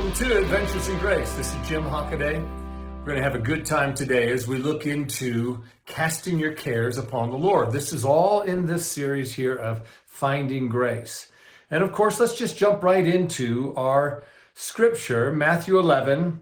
Welcome to Adventures in Grace. This is Jim Hockaday. We're going to have a good time today as we look into casting your cares upon the Lord. This is all in this series here of finding grace. And of course, let's just jump right into our scripture, Matthew 11,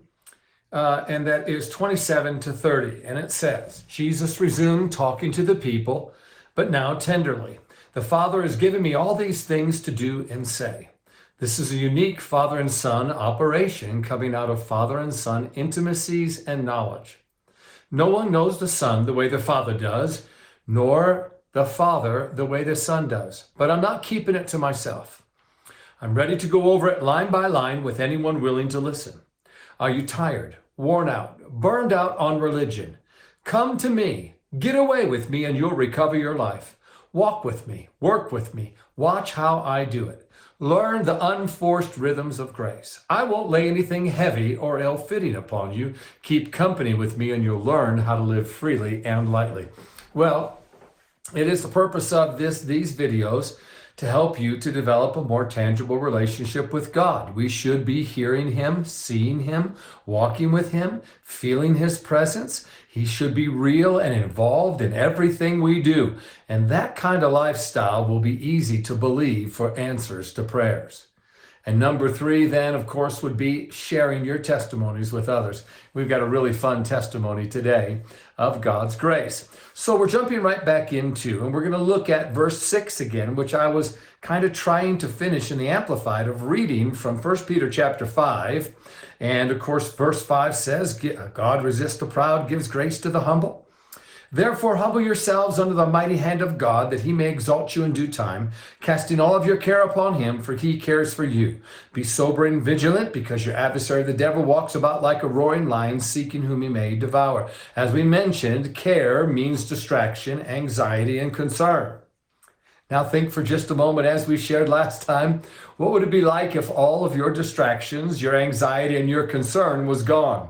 and that is 27 to 30. And it says, Jesus resumed talking to the people, but now tenderly. The Father has given me all these things to do and say. This is a unique father and son operation coming out of father and son intimacies and knowledge. No one knows the Son the way the Father does, nor the Father the way the Son does. But I'm not keeping it to myself. I'm ready to go over it line by line with anyone willing to listen. Are you tired, worn out, burned out on religion? Come to me, get away with me, and you'll recover your life. Walk with me, work with me, watch how I do it. Learn the unforced rhythms of grace. I won't lay anything heavy or ill-fitting upon you. Keep company with me and you'll learn how to live freely and lightly. Well, it is the purpose of these videos to help you to develop a more tangible relationship with God. We should be hearing him, seeing him, walking with him, feeling his presence. He should be real and involved in everything we do. And that kind of lifestyle will be easy to believe for answers to prayers. And number 3 then, of course, would be sharing your testimonies with others. We've got a really fun testimony today of God's grace. So we're jumping right back into, and we're going to look at verse 6 again, which I was kind of trying to finish in the Amplified of reading from 1 Peter chapter 5. And of course, verse 5 says, God resists the proud, gives grace to the humble. Therefore, humble yourselves under the mighty hand of God, that he may exalt you in due time, casting all of your care upon him, for he cares for you. Be sober and vigilant, because your adversary, the devil, walks about like a roaring lion, seeking whom he may devour. As we mentioned, care means distraction, anxiety, and concern. Now think for just a moment, as we shared last time, what would it be like if all of your distractions, your anxiety, and your concern was gone?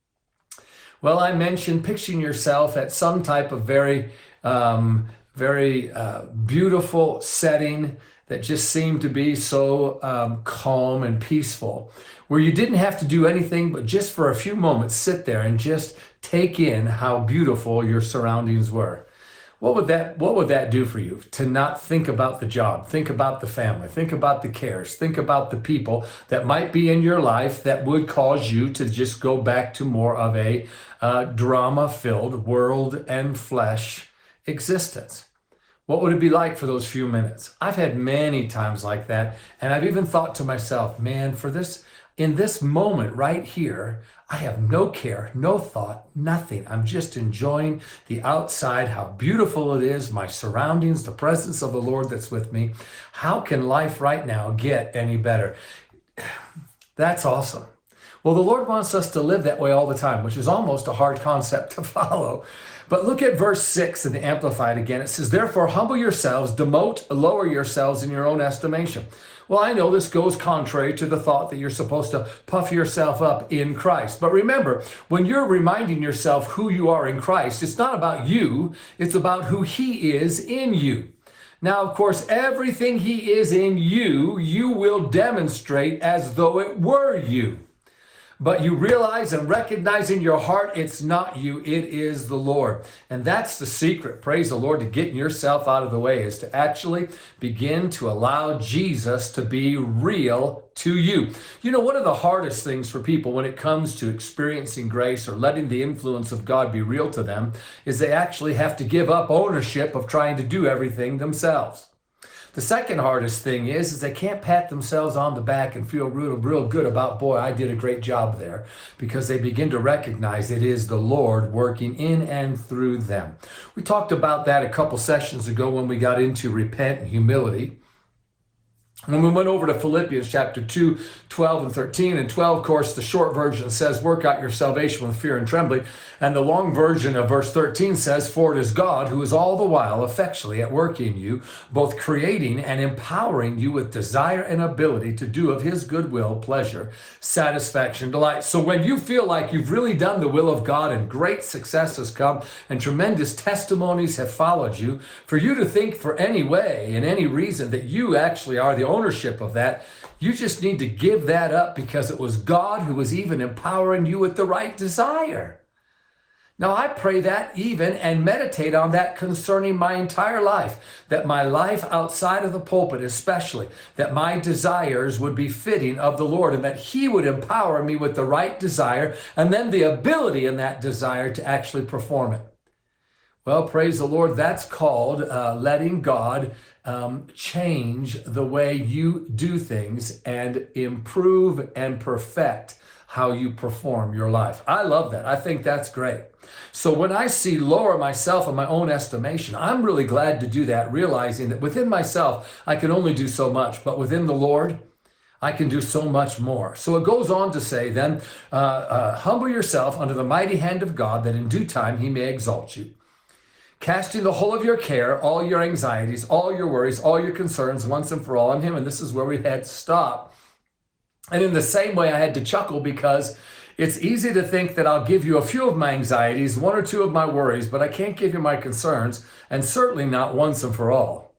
Well, I mentioned picturing yourself at some type of very beautiful setting that just seemed to be so calm and peaceful, where you didn't have to do anything but just for a few moments sit there and just take in how beautiful your surroundings were. What would that do for you? To not think about the job, think about the family, think about the cares, think about the people that might be in your life that would cause you to just go back to more of a drama-filled world and flesh existence. What would it be like for those few minutes? I've had many times like that, and I've even thought to myself, man, in this moment right here, I have no care, no thought, nothing. I'm just enjoying the outside, how beautiful it is, my surroundings, the presence of the Lord that's with me. How can life right now get any better? That's awesome. Well, the Lord wants us to live that way all the time, which is almost a hard concept to follow. But look at verse 6 in the Amplified again. It says, therefore, humble yourselves, lower yourselves in your own estimation. Well, I know this goes contrary to the thought that you're supposed to puff yourself up in Christ. But remember, when you're reminding yourself who you are in Christ, it's not about you, it's about who he is in you. Now, of course, everything he is in you, you will demonstrate as though it were you. But you realize and recognize in your heart, it's not you, it is the Lord. And that's the secret, praise the Lord, to getting yourself out of the way, is to actually begin to allow Jesus to be real to you. You know, one of the hardest things for people when it comes to experiencing grace or letting the influence of God be real to them is they actually have to give up ownership of trying to do everything themselves. The second hardest thing is they can't pat themselves on the back and feel real good about, boy, I did a great job there, because they begin to recognize it is the Lord working in and through them. We talked about that a couple sessions ago when we got into repent and humility. When we went over to Philippians chapter 2, 12 and 13, and 12, of course, the short version says, work out your salvation with fear and trembling. And the long version of verse 13 says, for it is God who is all the while effectually at work in you, both creating and empowering you with desire and ability to do of his good will, pleasure, satisfaction, delight. So when you feel like you've really done the will of God and great success has come and tremendous testimonies have followed you, for you to think for any way and any reason that you actually are the ownership of that. You just need to give that up because it was God who was even empowering you with the right desire. Now, I pray that even and meditate on that concerning my entire life, that my life outside of the pulpit especially, that my desires would be fitting of the Lord and that he would empower me with the right desire and then the ability in that desire to actually perform it. Well, praise the Lord, that's called letting God change the way you do things and improve and perfect how you perform your life. I love that. I think that's great. So when I see lower myself in my own estimation, I'm really glad to do that, realizing that within myself, I can only do so much, but within the Lord, I can do so much more. So it goes on to say then, humble yourself under the mighty hand of God, that in due time he may exalt you. Casting the whole of your care, all your anxieties, all your worries, all your concerns once and for all on him. And this is where we had to stop. And in the same way, I had to chuckle because it's easy to think that I'll give you a few of my anxieties, one or two of my worries, but I can't give you my concerns, and certainly not once and for all.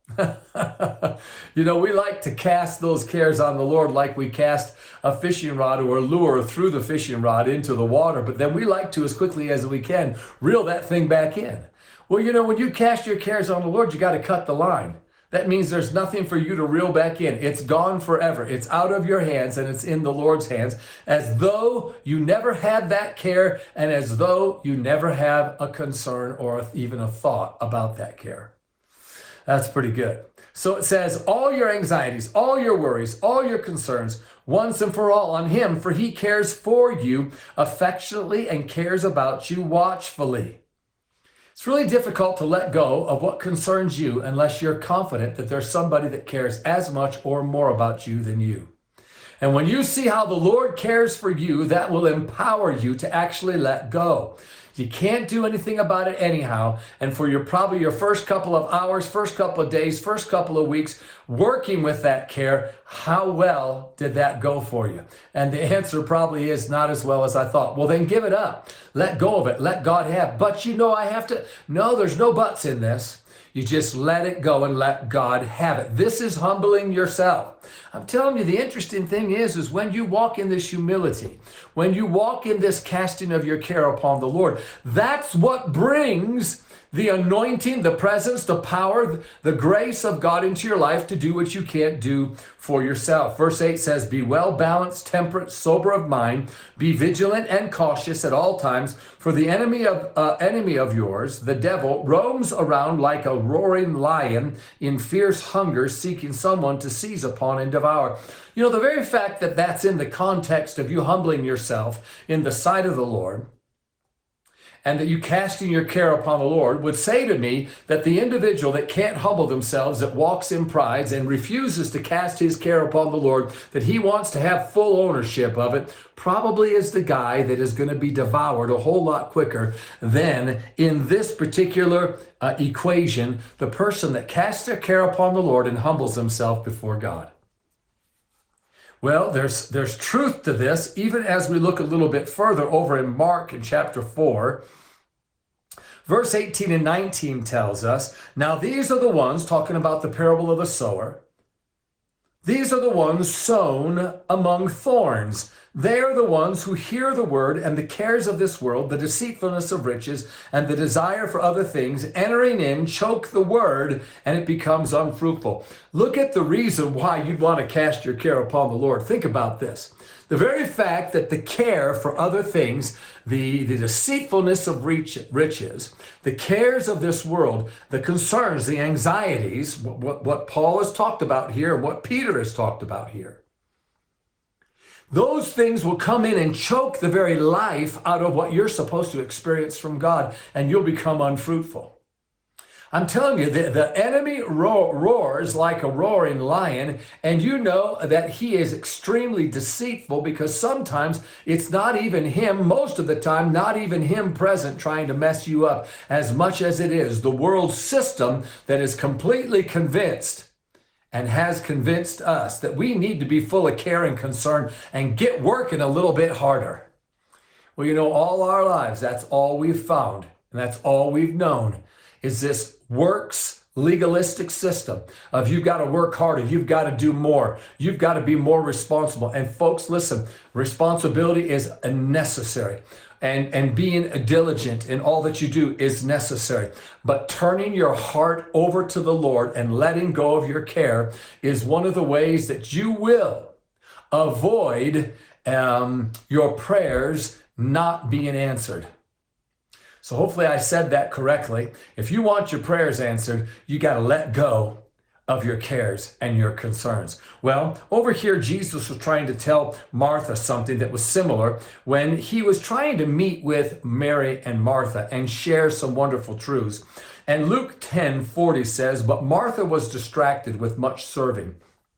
You know, we like to cast those cares on the Lord like we cast a fishing rod or a lure through the fishing rod into the water, but then we like to, as quickly as we can, reel that thing back in. Well, you know, when you cast your cares on the Lord, you got to cut the line. That means there's nothing for you to reel back in. It's gone forever. It's out of your hands and it's in the Lord's hands, as though you never had that care and as though you never have a concern or even a thought about that care. That's pretty good. So it says, all your anxieties, all your worries, all your concerns, once and for all on him, for he cares for you affectionately and cares about you watchfully. It's really difficult to let go of what concerns you unless you're confident that there's somebody that cares as much or more about you than you. And when you see how the Lord cares for you, that will empower you to actually let go. You can't do anything about it anyhow. And for probably your first couple of hours, first couple of days, first couple of weeks, working with that care, how well did that go for you? And the answer probably is not as well as I thought. Well, then give it up. Let go of it. Let God have. But you know, no, there's no buts in this. You just let it go and let God have it. This is humbling yourself. I'm telling you, the interesting thing is when you walk in this humility, when you walk in this casting of your care upon the Lord, that's what brings the anointing, the presence, the power, the grace of God into your life to do what you can't do for yourself. Verse 8 says, be well balanced, temperate, sober of mind, be vigilant and cautious at all times, for the enemy of yours, the devil, roams around like a roaring lion in fierce hunger, seeking someone to seize upon and devour. You know, the very fact that that's in the context of you humbling yourself in the sight of the Lord, and that you casting your care upon the Lord, would say to me that the individual that can't humble themselves, that walks in pride and refuses to cast his care upon the Lord, that he wants to have full ownership of it, probably is the guy that is going to be devoured a whole lot quicker than in this particular equation, the person that casts their care upon the Lord and humbles himself before God. Well, there's truth to this, even as we look a little bit further over in Mark in chapter 4. Verse 18 and 19 tells us, now these are the ones, talking about the parable of the sower, these are the ones sown among thorns. They are the ones who hear the word, and the cares of this world, the deceitfulness of riches, and the desire for other things, entering in, choke the word, and it becomes unfruitful. Look at the reason why you'd want to cast your care upon the Lord. Think about this. The very fact that the care for other things, the deceitfulness of riches, the cares of this world, the concerns, the anxieties, what Paul has talked about here, what Peter has talked about here, those things will come in and choke the very life out of what you're supposed to experience from God, and you'll become unfruitful. I'm telling you, the enemy roars like a roaring lion, and you know that he is extremely deceitful, because sometimes it's not even him, most of the time, not even him present trying to mess you up, as much as it is the world system that is completely convinced and has convinced us that we need to be full of care and concern and get working a little bit harder. Well, you know, all our lives, that's all we've found, and that's all we've known, is this works legalistic system of you've got to work harder, you've got to do more, you've got to be more responsible. And folks, listen, responsibility is necessary. And being diligent in all that you do is necessary. But turning your heart over to the Lord and letting go of your care is one of the ways that you will avoid your prayers not being answered. So hopefully I said that correctly. If you want your prayers answered, you got to let go of your cares and your concerns. Well, over here, Jesus was trying to tell Martha something that was similar when he was trying to meet with Mary and Martha and share some wonderful truths. And Luke 10:40 says, "But Martha was distracted with much serving."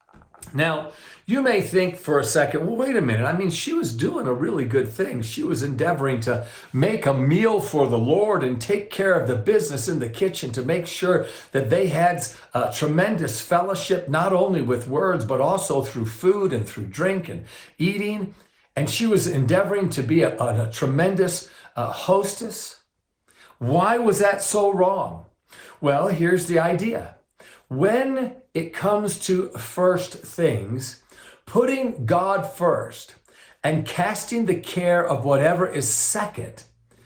Now, you may think for a second, well, wait a minute. I mean, she was doing a really good thing. She was endeavoring to make a meal for the Lord and take care of the business in the kitchen to make sure that they had tremendous fellowship, not only with words, but also through food and through drink and eating. And she was endeavoring to be a tremendous hostess. Why was that so wrong? Well, here's the idea. When it comes to first things, putting God first and casting the care of whatever is second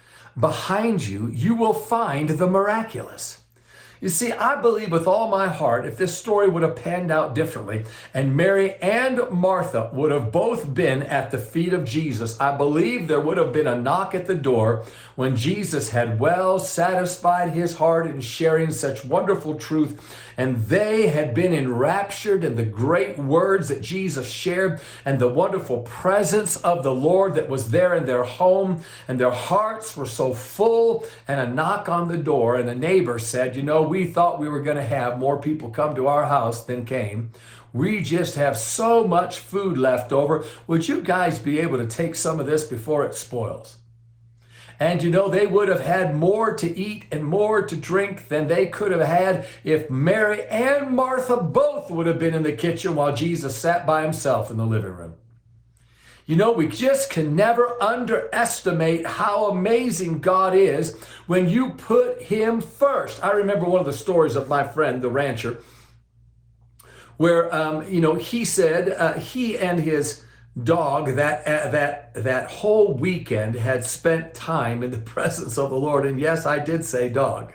behind you, you will find the miraculous. You see, I believe with all my heart, if this story would have panned out differently, and Mary and Martha would have both been at the feet of Jesus, I believe there would have been a knock at the door when Jesus had well satisfied his heart in sharing such wonderful truth, and they had been enraptured in the great words that Jesus shared and the wonderful presence of the Lord that was there in their home, and their hearts were so full, and a knock on the door, and a neighbor said, we thought we were going to have more people come to our house than came. We just have so much food left over. Would you guys be able to take some of this before it spoils? And they would have had more to eat and more to drink than they could have had if Mary and Martha both would have been in the kitchen while Jesus sat by himself in the living room. We just can never underestimate how amazing God is when you put him first. I remember one of the stories of my friend, the rancher, where, he said he and his dog that whole weekend had spent time in the presence of the Lord. And yes, I did say dog.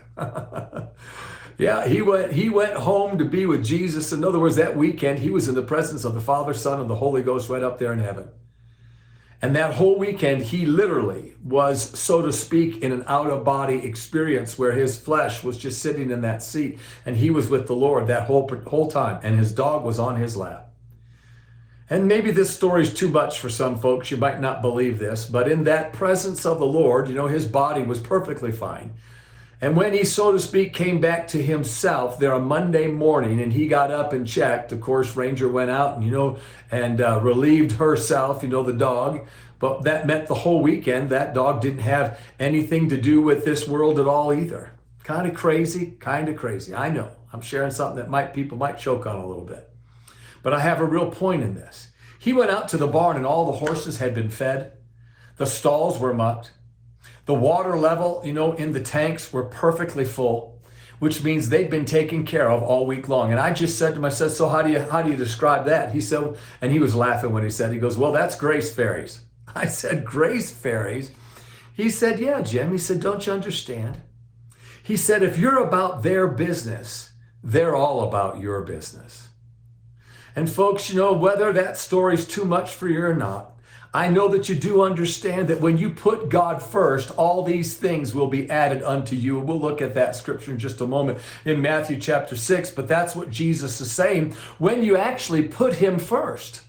Yeah, he went home to be with Jesus. In other words, that weekend, he was in the presence of the Father, Son, and the Holy Ghost right up there in heaven. And that whole weekend, he literally was, so to speak, in an out-of-body experience where his flesh was just sitting in that seat, and he was with the Lord that whole time, and his dog was on his lap. And maybe this story is too much for some folks. You might not believe this, but in that presence of the Lord, his body was perfectly fine. And when he, so to speak, came back to himself there on Monday morning and he got up and checked, of course, Ranger went out and, relieved herself, the dog. But that meant the whole weekend that dog didn't have anything to do with this world at all either. Kind of crazy. I know. I'm sharing something that people might choke on a little bit. But I have a real point in this. He went out to the barn and all the horses had been fed. The stalls were mucked. The water level, in the tanks were perfectly full, which means they'd been taken care of all week long. And I just said to him, I said, so how do you describe that? He said, and he was laughing when he said, he goes, well, that's grace fairies. I said, grace fairies? He said, yeah, Jim. He said, don't you understand? He said, if you're about their business, they're all about your business. And folks, whether that story's too much for you or not, I know that you do understand that when you put God first, all these things will be added unto you. We'll look at that scripture in just a moment in Matthew chapter 6, but that's what Jesus is saying when you actually put him first.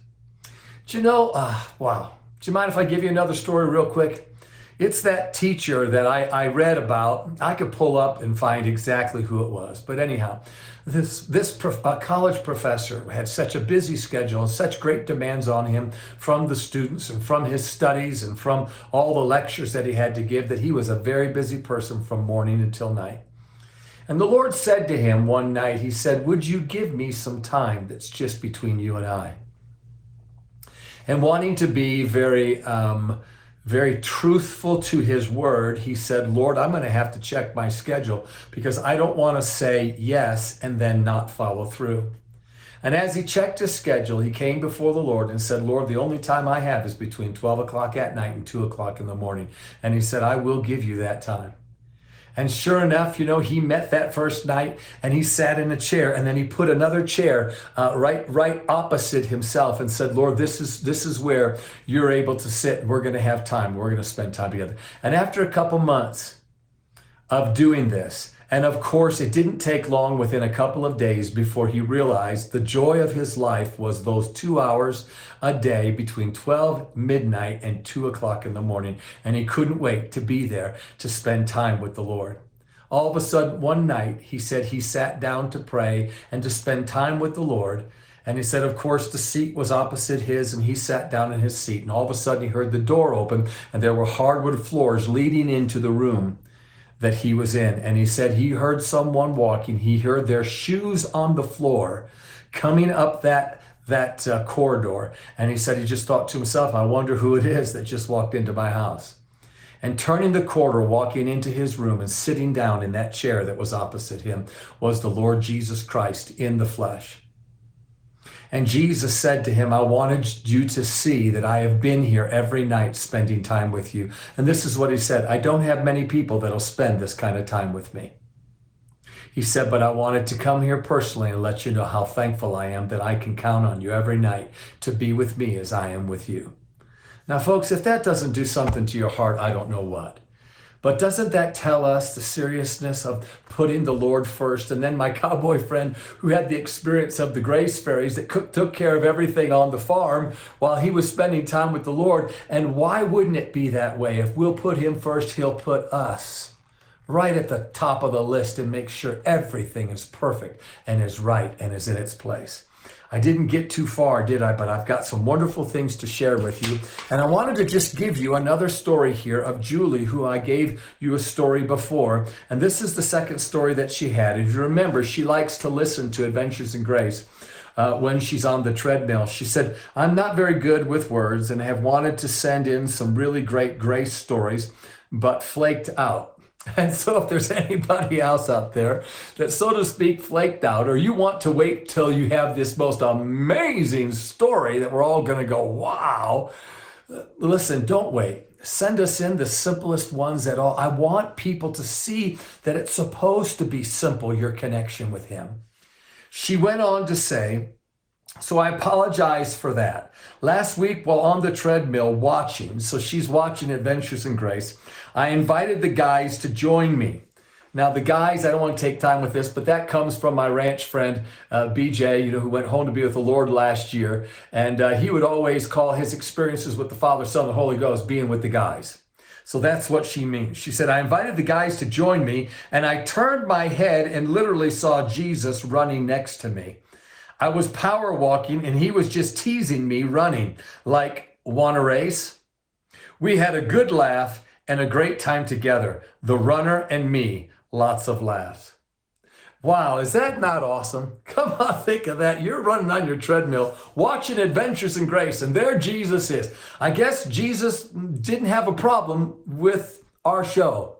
Wow. Do you mind if I give you another story real quick? It's that teacher that I read about. I could pull up and find exactly who it was. But anyhow, this college professor had such a busy schedule and such great demands on him from the students and from his studies and from all the lectures that he had to give that he was a very busy person from morning until night. And the Lord said to him one night, he said, would you give me some time that's just between you and I? And wanting to be very very truthful to his word, he said, Lord, I'm going to have to check my schedule because I don't want to say yes and then not follow through. And as he checked his schedule, he came before the Lord and said, Lord, the only time I have is between 12 o'clock at night and 2 o'clock in the morning. And he said, I will give you that time. And sure enough, he met that first night and he sat in a chair, and then he put another chair right opposite himself and said, Lord, this is where you're able to sit. We're going to have time. We're going to spend time together. And after a couple months of doing this, and of course, it didn't take long, within a couple of days, before he realized the joy of his life was those 2 hours a day between 12 midnight and 2 o'clock in the morning. And he couldn't wait to be there to spend time with the Lord. All of a sudden, one night, he said he sat down to pray and to spend time with the Lord. And he said, of course, the seat was opposite his, and he sat down in his seat. And all of a sudden, he heard the door open, and there were hardwood floors leading into the room that he was in. And he said he heard someone walking. He heard their shoes on the floor coming up that corridor. And he said he just thought to himself, I wonder who it is that just walked into my house. And turning the corridor, walking into his room and sitting down in that chair that was opposite him was the Lord Jesus Christ in the flesh. And Jesus said to him, I wanted you to see that I have been here every night spending time with you. And this is what he said, I don't have many people that'll spend this kind of time with me. He said, but I wanted to come here personally and let you know how thankful I am that I can count on you every night to be with me as I am with you. Now, folks, if that doesn't do something to your heart, I don't know what. But doesn't that tell us the seriousness of putting the Lord first? And then my cowboy friend who had the experience of the Grace Fairies that took care of everything on the farm while he was spending time with the Lord. And why wouldn't it be that way? If we'll put him first, he'll put us right at the top of the list and make sure everything is perfect and is right and is in its place. I didn't get too far, did I? But I've got some wonderful things to share with you. And I wanted to just give you another story here of Julie, who I gave you a story before. And this is the second story that she had. If you remember, she likes to listen to Adventures in Grace when she's on the treadmill. She said, I'm not very good with words and have wanted to send in some really great grace stories, but flaked out. And so if there's anybody else out there that, so to speak, flaked out, or you want to wait till you have this most amazing story that we're all going to go, wow, listen, don't wait. Send us in the simplest ones at all. I want people to see that it's supposed to be simple, your connection with him. She went on to say, so I apologize for that. Last week, while on the treadmill watching, so she's watching Adventures in Grace, I invited the guys to join me. Now, the guys, I don't want to take time with this, but that comes from my ranch friend, BJ, who went home to be with the Lord last year. And he would always call his experiences with the Father, Son, and the Holy Ghost being with the guys. So that's what she means. She said, I invited the guys to join me, and I turned my head and literally saw Jesus running next to me. I was power walking, and he was just teasing me running, like, want a race? We had a good laugh and a great time together. The runner and me, lots of laughs. Wow, is that not awesome? Come on, think of that. You're running on your treadmill, watching Adventures in Grace, and there Jesus is. I guess Jesus didn't have a problem with our show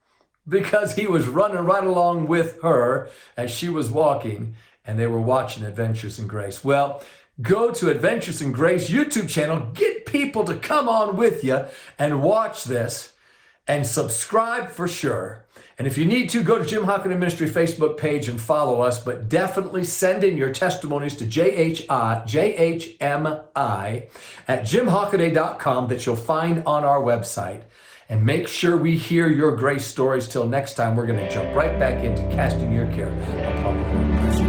because he was running right along with her as she was walking, and they were watching Adventures in Grace. Well, go to Adventures in Grace YouTube channel, get people to come on with you and watch this, and subscribe for sure. And if you need to, go to Jim Hockett Ministry Facebook page and follow us, but definitely send in your testimonies to jhmi@jimhockaday.com that you'll find on our website. And make sure we hear your grace stories. Till next time, we're going to jump right back into casting your care upon the Lord.